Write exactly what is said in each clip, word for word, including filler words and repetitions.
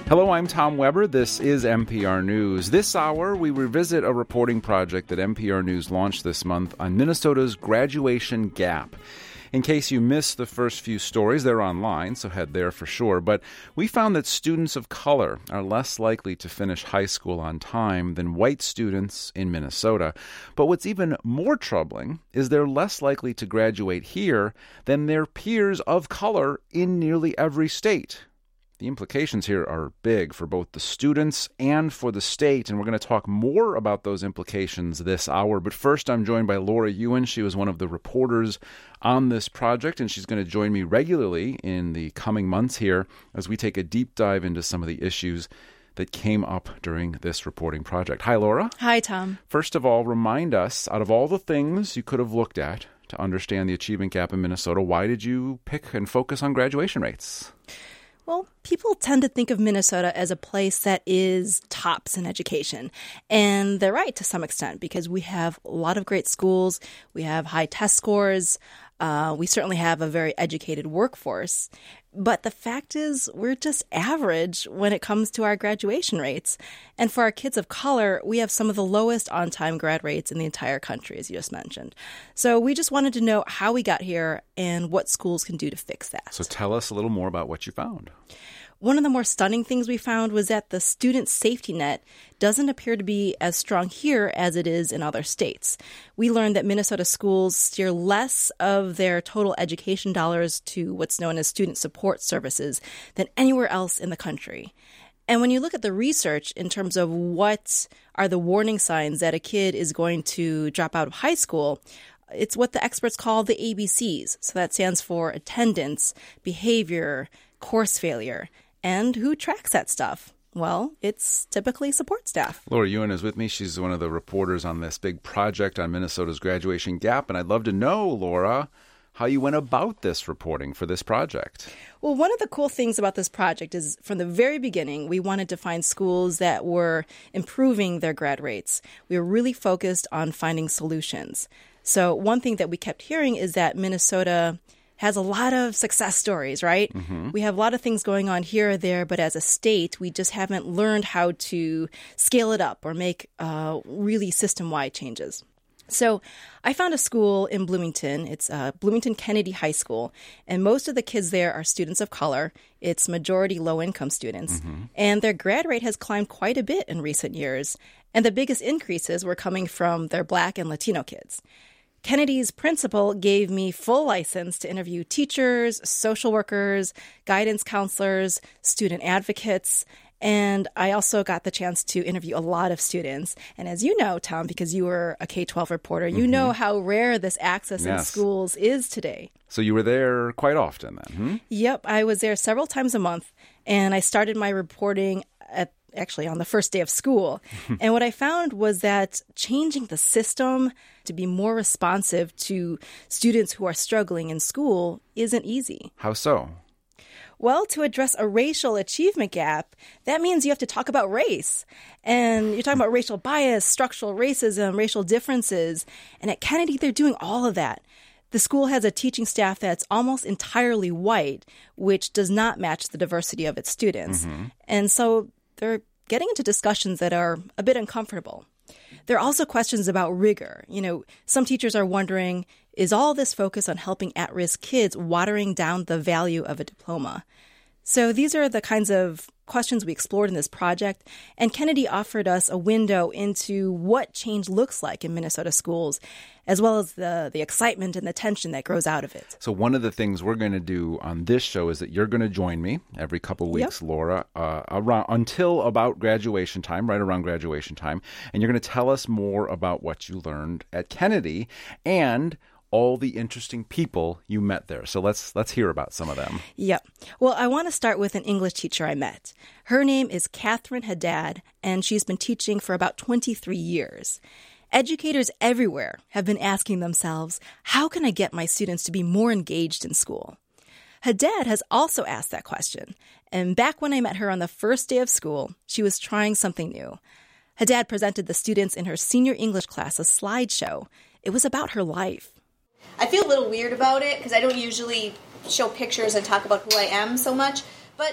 Hello, I'm Tom Weber. This is N P R News. This hour, we revisit a reporting project that N P R News launched this month on Minnesota's graduation gap. In case you missed the first few stories, they're online, so head there for sure. But we found that students of color are less likely to finish high school on time than white students in Minnesota. But what's even more troubling is they're less likely to graduate here than their peers of color in nearly every state. The implications here are big for both the students and for the state, and we're going to talk more about those implications this hour. But first, I'm joined by Laura Ewan. She was one of the reporters on this project, and she's going to join me regularly in the coming months here as we take a deep dive into some of the issues that came up during this reporting project. Hi, Laura. Hi, Tom. First of all, remind us, out of all the things you could have looked at to understand the achievement gap in Minnesota, why did you pick and focus on graduation rates? Well, people tend to think of Minnesota as a place that is tops in education. And they're right to some extent because we have a lot of great schools. We have high test scores. Uh, we certainly have a very educated workforce. But the fact is, we're just average when it comes to our graduation rates. And for our kids of color, we have some of the lowest on-time grad rates in the entire country, as you just mentioned. So we just wanted to know how we got here and what schools can do to fix that. So tell us a little more about what you found. One of the more stunning things we found was that the student safety net doesn't appear to be as strong here as it is in other states. We learned that Minnesota schools steer less of their total education dollars to what's known as student support services than anywhere else in the country. And when you look at the research in terms of what are the warning signs that a kid is going to drop out of high school, it's what the experts call the A B Cs. So that stands for attendance, behavior, course failure. And who tracks that stuff? Well, it's typically support staff. Laura Ewan is with me. She's one of the reporters on this big project on Minnesota's graduation gap. And I'd love to know, Laura, how you went about this reporting for this project. Well, one of the cool things about this project is from the very beginning, we wanted to find schools that were improving their grad rates. We were really focused on finding solutions. So one thing that we kept hearing is that Minnesota has a lot of success stories, right? Mm-hmm. We have a lot of things going on here or there, but as a state, we just haven't learned how to scale it up or make uh, really system-wide changes. So I found a school in Bloomington. It's uh, Bloomington Kennedy High School, and most of the kids there are students of color. It's majority low-income students, mm-hmm. and their grad rate has climbed quite a bit in recent years, and the biggest increases were coming from their Black and Latino kids. Kennedy's principal gave me full license to interview teachers, social workers, guidance counselors, student advocates, and I also got the chance to interview a lot of students. And as you know, Tom, because you were a K twelve reporter, you mm-hmm. know how rare this access yes. in schools is today. So you were there quite often then? Hmm? Yep, I was there several times a month, and I started my reporting at actually on the first day of school. And what I found was that changing the system to be more responsive to students who are struggling in school isn't easy. How so? Well, to address a racial achievement gap, that means you have to talk about race. And you're talking about racial bias, structural racism, racial differences. And at Kennedy, they're doing all of that. The school has a teaching staff that's almost entirely white, which does not match the diversity of its students. Mm-hmm. And so they're getting into discussions that are a bit uncomfortable. There are also questions about rigor. You know, some teachers are wondering, is all this focus on helping at-risk kids watering down the value of a diploma? So these are the kinds of questions we explored in this project, and Kennedy offered us a window into what change looks like in Minnesota schools, as well as the, the excitement and the tension that grows out of it. So one of the things we're going to do on this show is that you're going to join me every couple weeks, yep. Laura, uh, around, until about graduation time, right around graduation time, and you're going to tell us more about what you learned at Kennedy and all the interesting people you met there. So let's let's hear about some of them. Yep. Well, I want to start with an English teacher I met. Her name is Catherine Haddad, and she's been teaching for about twenty-three years. Educators everywhere have been asking themselves, how can I get my students to be more engaged in school? Haddad has also asked that question. And back when I met her on the first day of school, she was trying something new. Haddad presented the students in her senior English class a slideshow. It was about her life. I feel a little weird about it because I don't usually show pictures and talk about who I am so much, but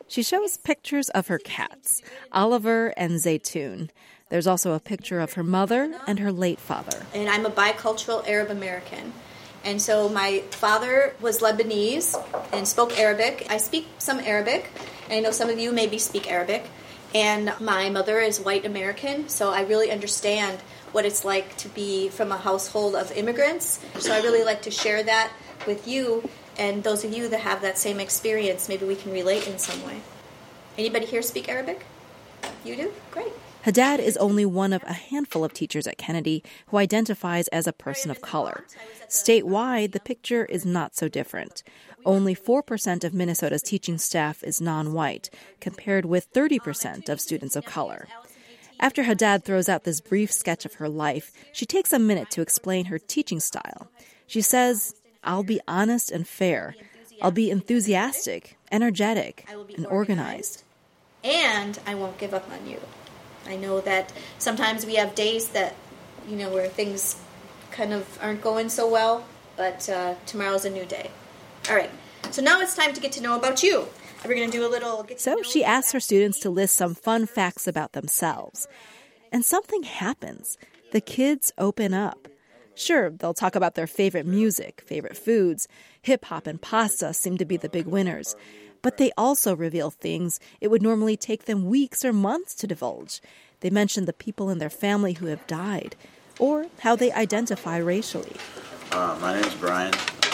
She shows pictures of her cats, Oliver and Zaytun. There's also a picture of her mother and her late father. And I'm a bicultural Arab American. And so my father was Lebanese and spoke Arabic. I speak some Arabic, and I know some of you maybe speak Arabic. And my mother is white American, so I really understand what it's like to be from a household of immigrants. So I really like to share that with you, and those of you that have that same experience, maybe we can relate in some way. Anybody here speak Arabic? You do? Great. Haddad is only one of a handful of teachers at Kennedy who identifies as a person of color. Statewide, the picture is not so different. Only four percent of Minnesota's teaching staff is non-white, compared with thirty percent of students of color. After Haddad throws out this brief sketch of her life, she takes a minute to explain her teaching style. She says, "I'll be honest and fair. I'll be enthusiastic, energetic, and organized. And I won't give up on you." I know that sometimes we have days that, you know, where things kind of aren't going so well, but uh, tomorrow's a new day. All right, so now it's time to get to know about you. We're going to do a little get to So know she you asks her students to list some fun facts about themselves. And something happens. The kids open up. Sure, they'll talk about their favorite music, favorite foods. Hip-hop and pasta seem to be the big winners. But they also reveal things it would normally take them weeks or months to divulge. They mention the people in their family who have died, or how they identify racially. Uh, my name's Brian.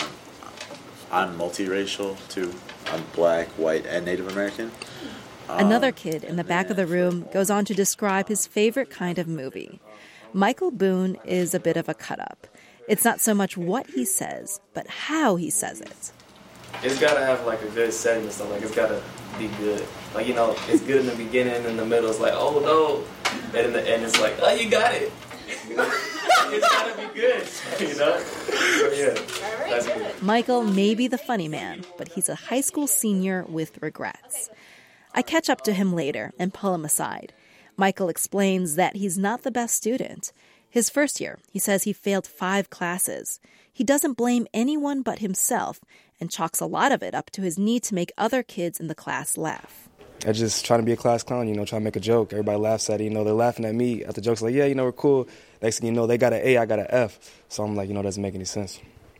I'm multiracial, too. I'm black, white, and Native American. Um, Another kid in the back of the room goes on to describe his favorite kind of movie. Michael Boone is a bit of a cut-up. It's not so much what he says, but how he says it. It's got to have, like, a good setting and stuff. Like, it's got to be good. Like, you know, it's good in the beginning, in the middle, it's like, oh, no. And in the end, it's like, oh, you got it. You know? It's got to be good, you know? So, yeah, that's good. Michael may be the funny man, but he's a high school senior with regrets. I catch up to him later and pull him aside. Michael explains that he's not the best student. His first year, he says he failed five classes. He doesn't blame anyone but himself and chalks a lot of it up to his need to make other kids in the class laugh. I just trying to be a class clown, you know, trying to make a joke. Everybody laughs at it, you know, they're laughing at me at the jokes like, yeah, you know, we're cool. Next thing you know, they got an A, I got an F. So I'm like, you know, it doesn't make any sense.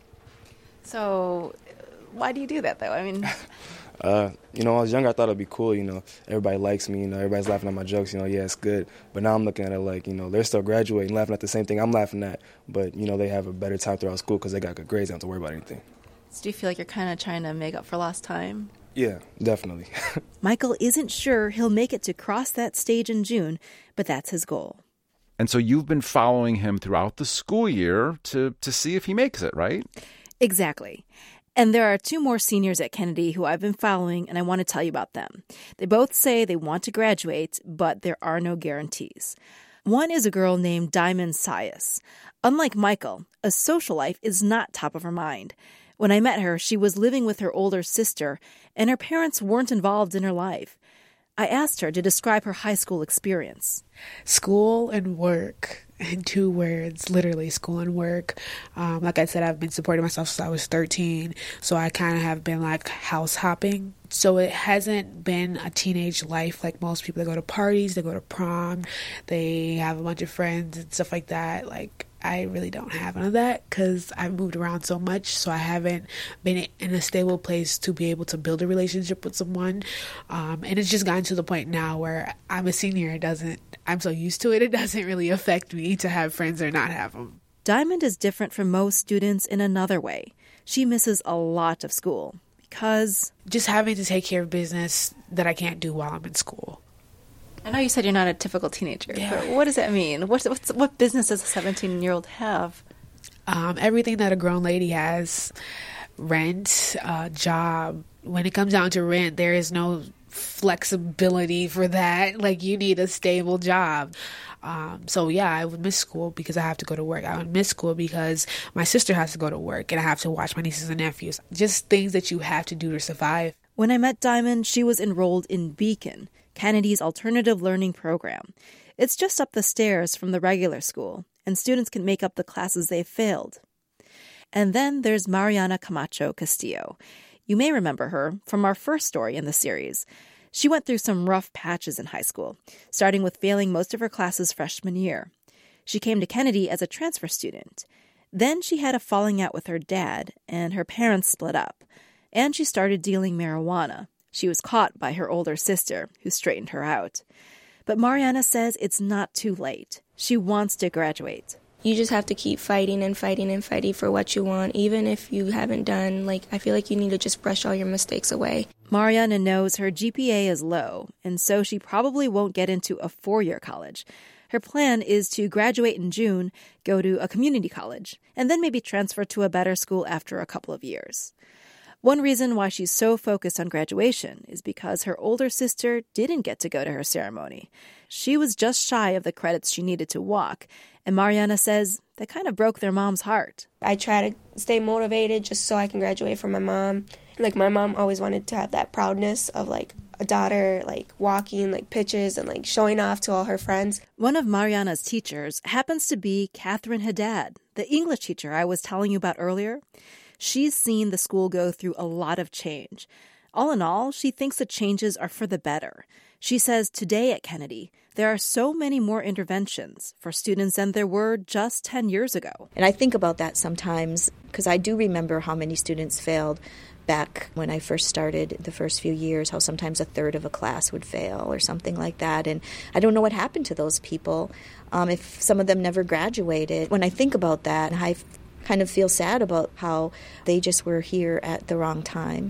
So why do you do that, though? I mean... Uh, you know, when I was younger, I thought it'd be cool, you know, everybody likes me, you know, everybody's laughing at my jokes, you know, yeah, it's good. But now I'm looking at it like, you know, they're still graduating, laughing at the same thing I'm laughing at, but, you know, they have a better time throughout school because they got good grades, they don't have to worry about anything. So do you feel like you're kind of trying to make up for lost time? Yeah, definitely. Michael isn't sure he'll make it to cross that stage in June, but that's his goal. And so you've been following him throughout the school year to, to see if he makes it, right? Exactly. And there are two more seniors at Kennedy who I've been following, and I want to tell you about them. They both say they want to graduate, but there are no guarantees. One is a girl named Diamond Sias. Unlike Michael, a social life is not top of her mind. When I met her, she was living with her older sister, and her parents weren't involved in her life. I asked her to describe her high school experience. School and work. In two words, literally school and work. Um, like I said, I've been supporting myself since I was thirteen, so I kind of have been like house hopping. So it hasn't been a teenage life like most people. They go to parties, they go to prom, they have a bunch of friends and stuff like that. Like, I really don't have none of that because I've moved around so much, so I haven't been in a stable place to be able to build a relationship with someone. Um, and it's just gotten to the point now where I'm a senior. It doesn't, I'm so used to it, it doesn't really affect me to have friends or not have them. Diamond is different from most students in another way. She misses a lot of school because... just having to take care of business that I can't do while I'm in school. I know you said you're not a typical teenager, yeah. But what does that mean? What's, what's, what business does a seventeen-year-old have? Um, everything that a grown lady has. Rent, uh, job. When it comes down to rent, there is no flexibility for that. Like, you need a stable job. Um, so, yeah, I would miss school because I have to go to work. I would miss school because my sister has to go to work and I have to watch my nieces and nephews. Just things that you have to do to survive. When I met Diamond, she was enrolled in Beacon, Kennedy's alternative learning program. It's just up the stairs from the regular school, and students can make up the classes they've failed. And then there's Mariana Camacho Castillo. You may remember her from our first story in the series. She went through some rough patches in high school, starting with failing most of her classes freshman year. She came to Kennedy as a transfer student. Then she had a falling out with her dad, and her parents split up. And she started dealing marijuana. She was caught by her older sister, who straightened her out. But Mariana says it's not too late. She wants to graduate. You just have to keep fighting and fighting and fighting for what you want, even if you haven't done, like, I feel like you need to just brush all your mistakes away. Mariana knows her G P A is low, and so she probably won't get into a four-year college. Her plan is to graduate in June, go to a community college, and then maybe transfer to a better school after a couple of years. One reason why she's so focused on graduation is because her older sister didn't get to go to her ceremony. She was just shy of the credits she needed to walk, and Mariana says that kind of broke their mom's heart. I try to stay motivated just so I can graduate from my mom. Like, my mom always wanted to have that proudness of, like, a daughter, like, walking, like, pitches and, like, showing off to all her friends. One of Mariana's teachers happens to be Catherine Haddad, the English teacher I was telling you about earlier. She's seen the school go through a lot of change. All in all, she thinks the changes are for the better. She says today at Kennedy, there are so many more interventions for students than there were just ten years ago. And I think about that sometimes because I do remember how many students failed back when I first started the first few years, how sometimes a third of a class would fail or something like that. And I don't know what happened to those people, um, if some of them never graduated. When I think about that, I kind of feel sad about how they just were here at the wrong time.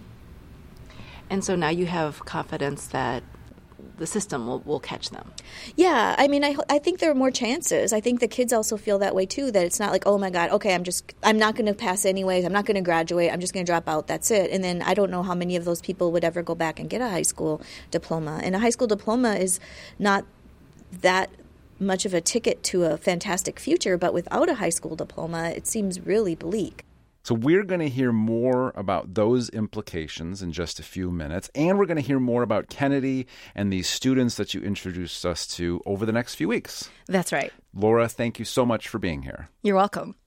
And so now you have confidence that the system will, will catch them. Yeah, I mean, I I think there are more chances. I think the kids also feel that way too, that it's not like, oh my God, okay, I'm just, I'm not going to pass anyways, I'm not going to graduate, I'm just going to drop out, that's it. And then I don't know how many of those people would ever go back and get a high school diploma. And a high school diploma is not that much of a ticket to a fantastic future, but without a high school diploma, it seems really bleak. So we're going to hear more about those implications in just a few minutes, and we're going to hear more about Kennedy and these students that you introduced us to over the next few weeks. That's right. Laura, thank you so much for being here. You're welcome.